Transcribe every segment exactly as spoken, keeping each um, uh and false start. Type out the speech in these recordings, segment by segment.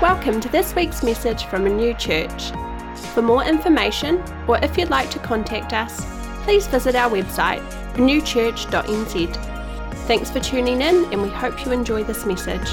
Welcome to this week's message from Renew Church. For more information, or if you'd like to contact us, please visit our website, renew church dot n z. Thanks for tuning in, and we hope you enjoy this message.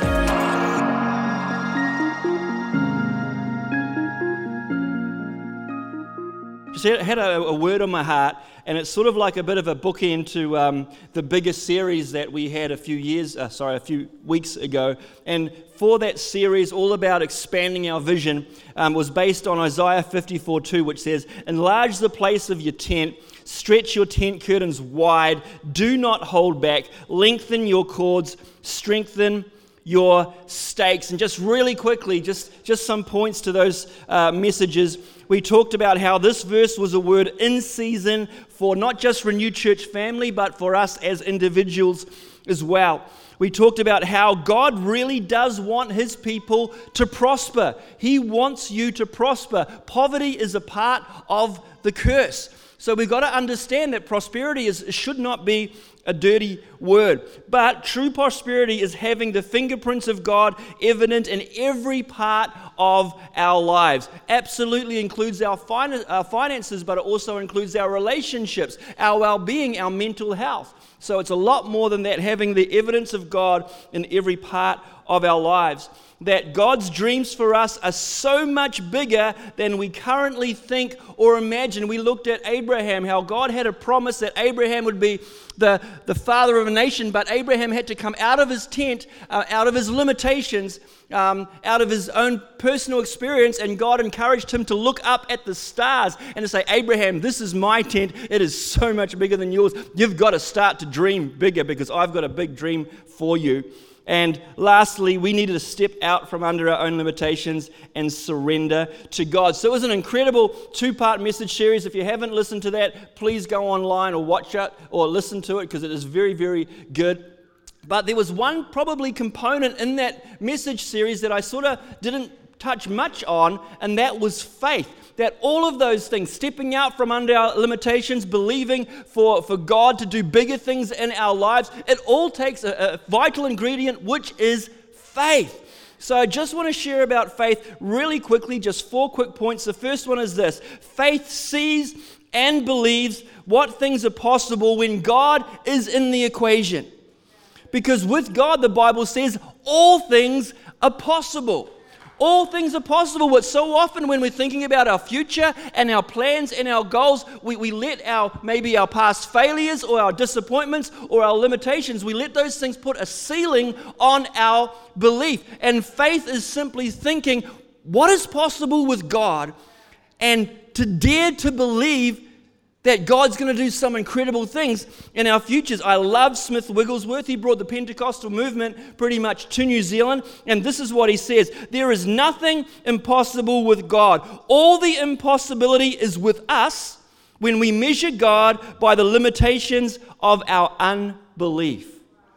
Just had a, a word on my heart, and it's sort of like a bit of a bookend to um, the biggest series that we had a few years, uh, sorry, a few weeks ago. And for that series, all about expanding our vision, um, was based on Isaiah fifty-four two, which says, "Enlarge the place of your tent, stretch your tent curtains wide, do not hold back, lengthen your cords, strengthen your stakes." And just really quickly, just, just some points to those uh, messages. We talked about how this verse was a word in season for not just Renew Church family, but for us as individuals as well. We talked about how God really does want His people to prosper. He wants you to prosper. Poverty is a part of the curse. So we've got to understand that prosperity is should not be a dirty word. But true prosperity is having the fingerprints of God evident in every part of our lives. Absolutely includes our, fin- our finances, but it also includes our relationships, our well-being, our mental health. So it's a lot more than that, having the evidence of God in every part of our lives. That God's dreams for us are so much bigger than we currently think or imagine. We looked at Abraham, how God had a promise that Abraham would be the, the father of a nation, but Abraham had to come out of his tent, uh, out of his limitations, um, out of his own personal experience, and God encouraged him to look up at the stars and to say, "Abraham, this is my tent. It is so much bigger than yours. You've got to start to dream bigger because I've got a big dream for you." And lastly, we needed to step out from under our own limitations and surrender to God. So it was an incredible two-part message series. If you haven't listened to that, please go online or watch it or listen to it because it is very, very good. But there was one probably component in that message series that I sort of didn't touch much on, and that was faith. That all of those things, stepping out from under our limitations, believing for, for God to do bigger things in our lives, it all takes a, a vital ingredient, which is faith. So I just want to share about faith really quickly, just four quick points. The first one is this: faith sees and believes what things are possible when God is in the equation. Because with God, the Bible says, all things are possible. All things are possible, but so often when we're thinking about our future and our plans and our goals, we, we let our maybe our past failures or our disappointments or our limitations, we let those things put a ceiling on our belief. And faith is simply thinking, what is possible with God? And to dare to believe that God's going to do some incredible things in our futures. I love Smith Wigglesworth. He brought the Pentecostal movement pretty much to New Zealand. And this is what he says: there is nothing impossible with God. All the impossibility is with us when we measure God by the limitations of our unbelief.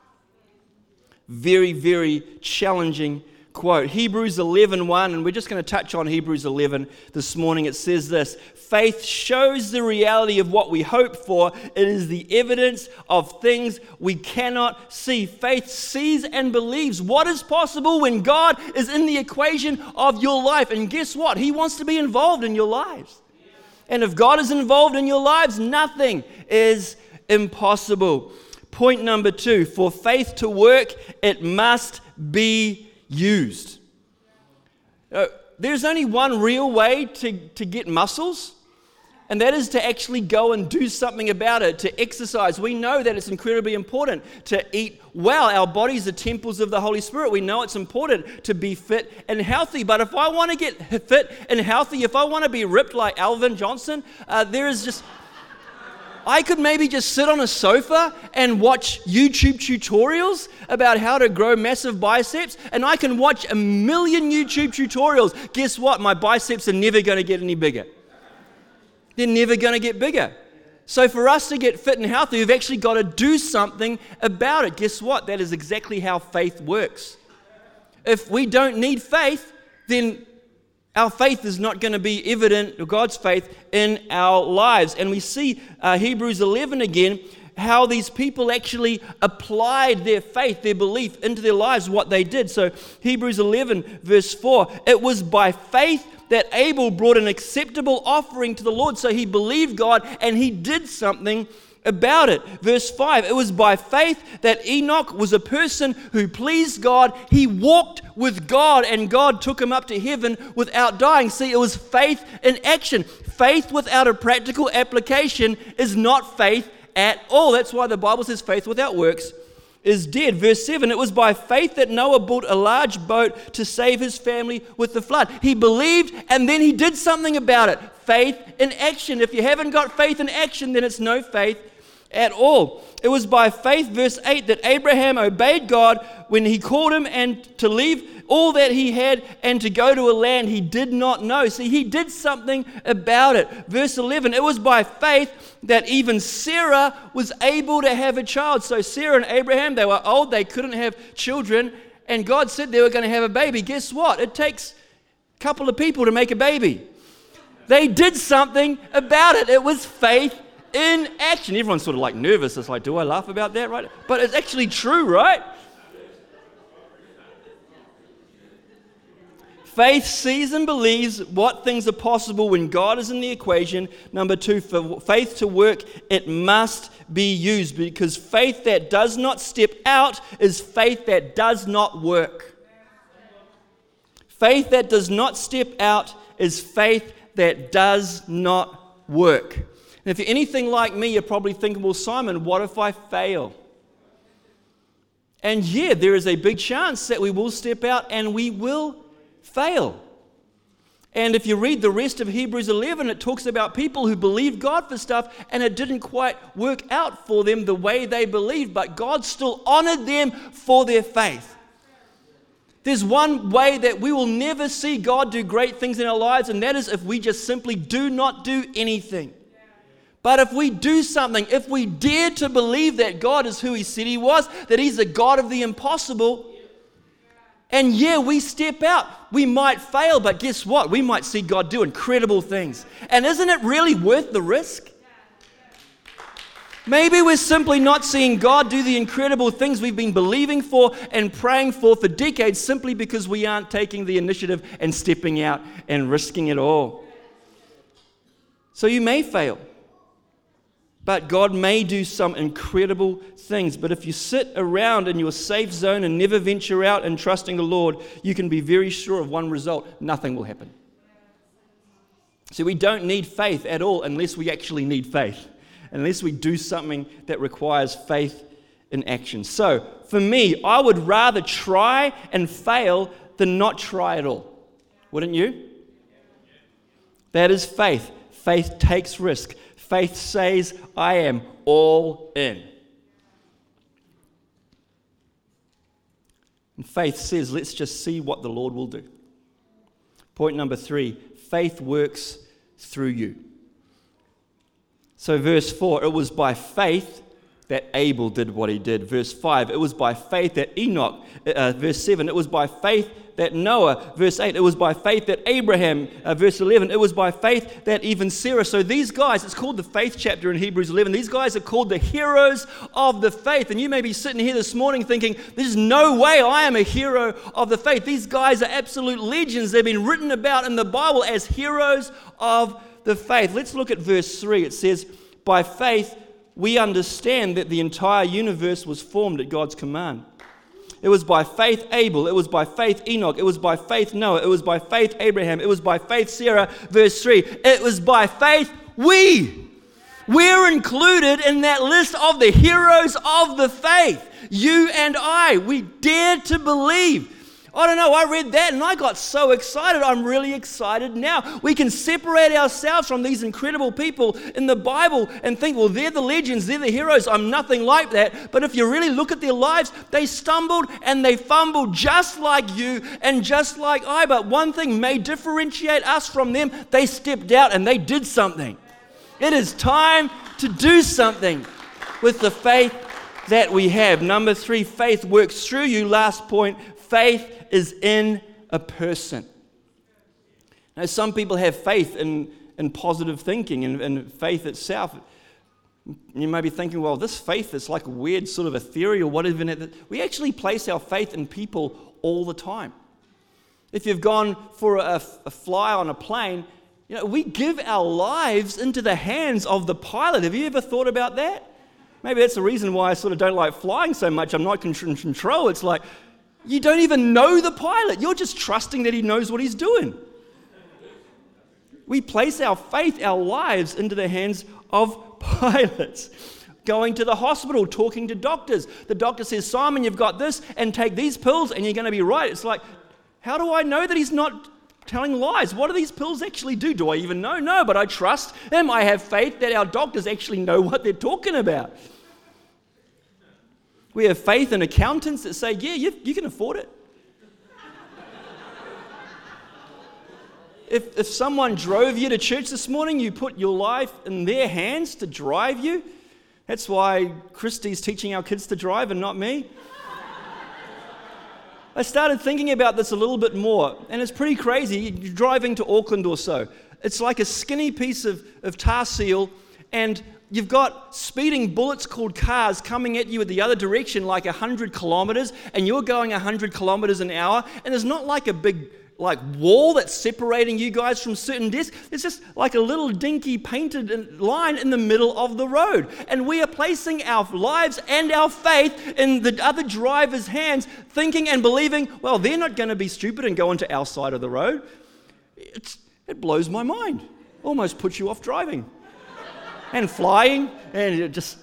Very, very challenging quote. Hebrews eleven one, and we're just going to touch on Hebrews eleven this morning. It says this: faith shows the reality of what we hope for. It is the evidence of things we cannot see. Faith sees and believes what is possible when God is in the equation of your life. And guess what? He wants to be involved in your lives. And if God is involved in your lives, nothing is impossible. Point number two: for faith to work, it must be used. Uh, there's only one real way to, to get muscles, and that is to actually go and do something about it, to exercise. We know that it's incredibly important to eat well. Our bodies are temples of the Holy Spirit. We know it's important to be fit and healthy. But if I want to get fit and healthy, if I want to be ripped like Alvin Johnson, uh, there is just... I could maybe just sit on a sofa and watch YouTube tutorials about how to grow massive biceps, and I can watch a million YouTube tutorials. Guess what? My biceps are never going to get any bigger. They're never going to get bigger. So for us to get fit and healthy, we've actually got to do something about it. Guess what? That is exactly how faith works. If we don't need faith, then our faith is not going to be evident, or God's faith, in our lives. And we see uh, Hebrews eleven again, how these people actually applied their faith, their belief into their lives, what they did. So Hebrews eleven verse four, it was by faith that Abel brought an acceptable offering to the Lord. So he believed God and he did something about it. Verse five, it was by faith that Enoch was a person who pleased God. He walked with God and God took him up to heaven without dying. See, it was faith in action. Faith without a practical application is not faith at all. That's why the Bible says faith without works is dead. Verse seven, it was by faith that Noah built a large boat to save his family with the flood. He believed and then he did something about it. Faith in action. If you haven't got faith in action, then it's no faith at all. It was by faith, verse eight, that Abraham obeyed God when he called him and to leave all that he had and to go to a land he did not know. See, he did something about it. Verse eleven, it was by faith that even Sarah was able to have a child. So Sarah and Abraham, they were old, they couldn't have children, and God said they were going to have a baby. Guess what? It takes a couple of people to make a baby. They did something about it. It was faith in action. Everyone's sort of like nervous. It's like, do I laugh about that, right? But it's actually true, right? Faith sees and believes what things are possible when God is in the equation. Number two, for faith to work, it must be used, because faith that does not step out is faith that does not work. Faith that does not step out is faith that does not work. And if you're anything like me, you're probably thinking, well, Simon, what if I fail? And yeah, there is a big chance that we will step out and we will fail. And if you read the rest of Hebrews eleven, it talks about people who believed God for stuff and it didn't quite work out for them the way they believed, but God still honored them for their faith. There's one way that we will never see God do great things in our lives, and that is if we just simply do not do anything. But if we do something, if we dare to believe that God is who He said He was, that He's the God of the impossible, and yeah, we step out, we might fail, but guess what? We might see God do incredible things. And isn't it really worth the risk? Maybe we're simply not seeing God do the incredible things we've been believing for and praying for for decades simply because we aren't taking the initiative and stepping out and risking it all. So you may fail, but God may do some incredible things. But if you sit around in your safe zone and never venture out and trusting the Lord, you can be very sure of one result: nothing will happen. So we don't need faith at all unless we actually need faith. Unless we do something that requires faith in action. So, for me, I would rather try and fail than not try at all. Wouldn't you? That is faith. Faith takes risk. Faith says, I am all in. And faith says, let's just see what the Lord will do. Point number three, faith works through you. So verse four, it was by faith that Abel did what he did. Verse five, it was by faith that Enoch. Uh, verse seven, it was by faith that Noah. Verse eight, it was by faith that Abraham. Uh, verse eleven, it was by faith that even Sarah. So these guys, it's called the faith chapter in Hebrews eleven. These guys are called the heroes of the faith. And you may be sitting here this morning thinking, there's no way I am a hero of the faith. These guys are absolute legends. They've been written about in the Bible as heroes of the faith. Let's look at verse three. It says, by faith we understand that the entire universe was formed at God's command. It was by faith Abel. It was by faith Enoch. It was by faith Noah. It was by faith Abraham. It was by faith Sarah. Verse three, it was by faith we. We're included in that list of the heroes of the faith. You and I, we dared to believe. I don't know, I read that and I got so excited. I'm really excited now. We can separate ourselves from these incredible people in the Bible and think, well, they're the legends, they're the heroes. I'm nothing like that. But if you really look at their lives, they stumbled and they fumbled just like you and just like I. But one thing may differentiate us from them: they stepped out and they did something. It is time to do something with the faith that we have. Number three, faith works through you. Last point, faith is in a person. Now, some people have faith in, in positive thinking and, and faith itself. You may be thinking, well, this faith is like a weird sort of ethereal, what even it. We actually place our faith in people all the time. If you've gone for a, a fly on a plane, you know, we give our lives into the hands of the pilot. Have you ever thought about that? Maybe that's the reason why I sort of don't like flying so much. I'm not in control. It's like, you don't even know the pilot. You're just trusting that he knows what he's doing. We place our faith, our lives into the hands of pilots. Going to the hospital, talking to doctors. The doctor says, Simon, you've got this, and take these pills, and you're going to be right. It's like, how do I know that he's not telling lies? What do these pills actually do? Do I even know? No, but I trust him. I have faith that our doctors actually know what they're talking about. We have faith in accountants that say, yeah, you, you can afford it. If, if someone drove you to church this morning, you put your life in their hands to drive you. That's why Christy's teaching our kids to drive and not me. I started thinking about this a little bit more, and it's pretty crazy. You're driving to Auckland or so. It's like a skinny piece of, of tar seal, and you've got speeding bullets called cars coming at you at the other direction like one hundred kilometers, and you're going one hundred kilometers an hour, and there's not like a big like wall that's separating you guys from certain desks. It's just like a little dinky painted line in the middle of the road. And we are placing our lives and our faith in the other driver's hands, thinking and believing, well, they're not going to be stupid and go onto our side of the road. It's, it blows my mind. Almost puts you off driving and flying, and it just...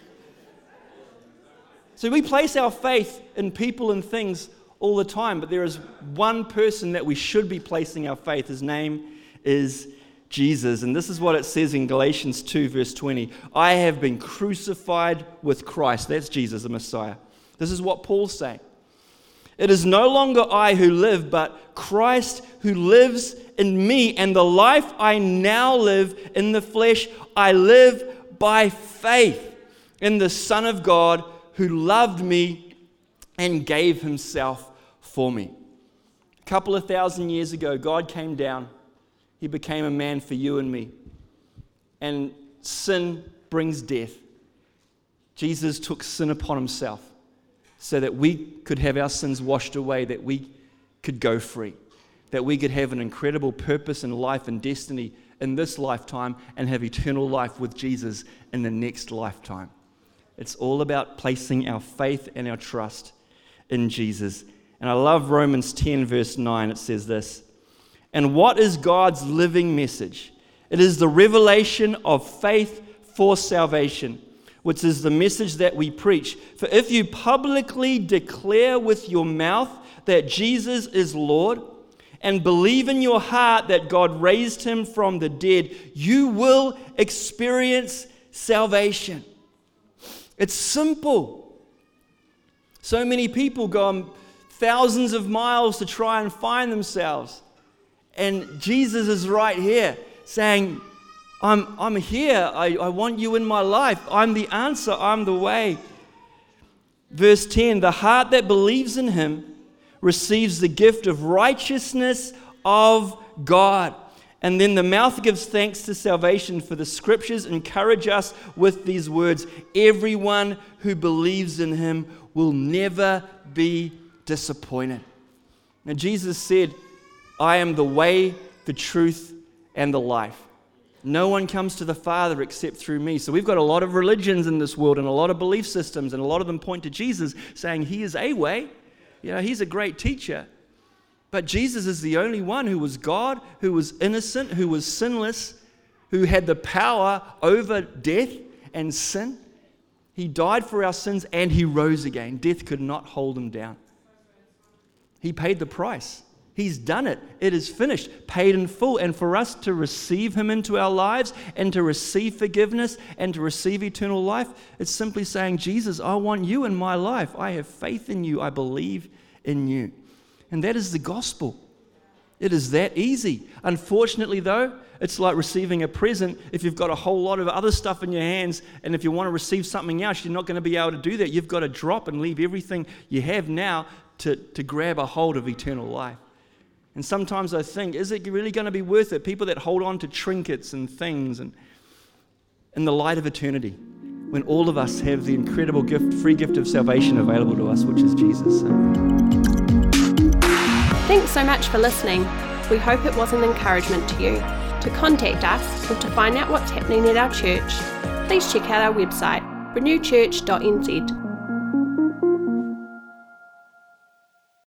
So we place our faith in people and things all the time, but there is one person that we should be placing our faith. His name is Jesus, and this is what it says in Galatians two verse twenty. I have been crucified with Christ. That's Jesus, the Messiah. This is what Paul's saying. It is no longer I who live, but Christ who lives in me, and the life I now live in the flesh, I live by faith in the Son of God who loved me and gave himself for me. A couple of thousand years ago, God came down. He became a man for you and me. And sin brings death. Jesus took sin upon himself so that we could have our sins washed away, that we could go free, that we could have an incredible purpose and life and destiny in this lifetime and have eternal life with Jesus in the next lifetime. It's all about placing our faith and our trust in Jesus. And I love Romans ten verse nine. It says this, and what is God's living message? It is the revelation of faith for salvation, which is the message that we preach. For if you publicly declare with your mouth that Jesus is Lord and believe in your heart that God raised him from the dead, you will experience salvation. It's simple. So many people go on thousands of miles to try and find themselves. And Jesus is right here saying, I'm, I'm here. I, I want you in my life. I'm the answer. I'm the way. Verse ten, the heart that believes in him receives the gift of righteousness of God. And then the mouth gives thanks to salvation, for the scriptures encourage us with these words. Everyone who believes in him will never be disappointed. Now Jesus said, I am the way, the truth, and the life. No one comes to the Father except through me. So we've got a lot of religions in this world and a lot of belief systems, and a lot of them point to Jesus, saying he is a way. You know, he's a great teacher. But Jesus is the only one who was God, who was innocent, who was sinless, who had the power over death and sin. He died for our sins and he rose again. Death could not hold him down. He paid the price. He's done it. It is finished, paid in full. And for us to receive him into our lives and to receive forgiveness and to receive eternal life, it's simply saying, Jesus, I want you in my life. I have faith in you. I believe in you. And that is the gospel. It is that easy. Unfortunately, though, it's like receiving a present. If you've got a whole lot of other stuff in your hands, and if you want to receive something else, you're not going to be able to do that. You've got to drop and leave everything you have now to, to grab a hold of eternal life. And sometimes I think, is it really going to be worth it? People that hold on to trinkets and things and in the light of eternity. when all of us have the incredible gift, free gift of salvation available to us, which is Jesus. Thanks so much for listening. We hope it was an encouragement to you. To contact us or to find out what's happening at our church, please check out our website, renew church dot n z.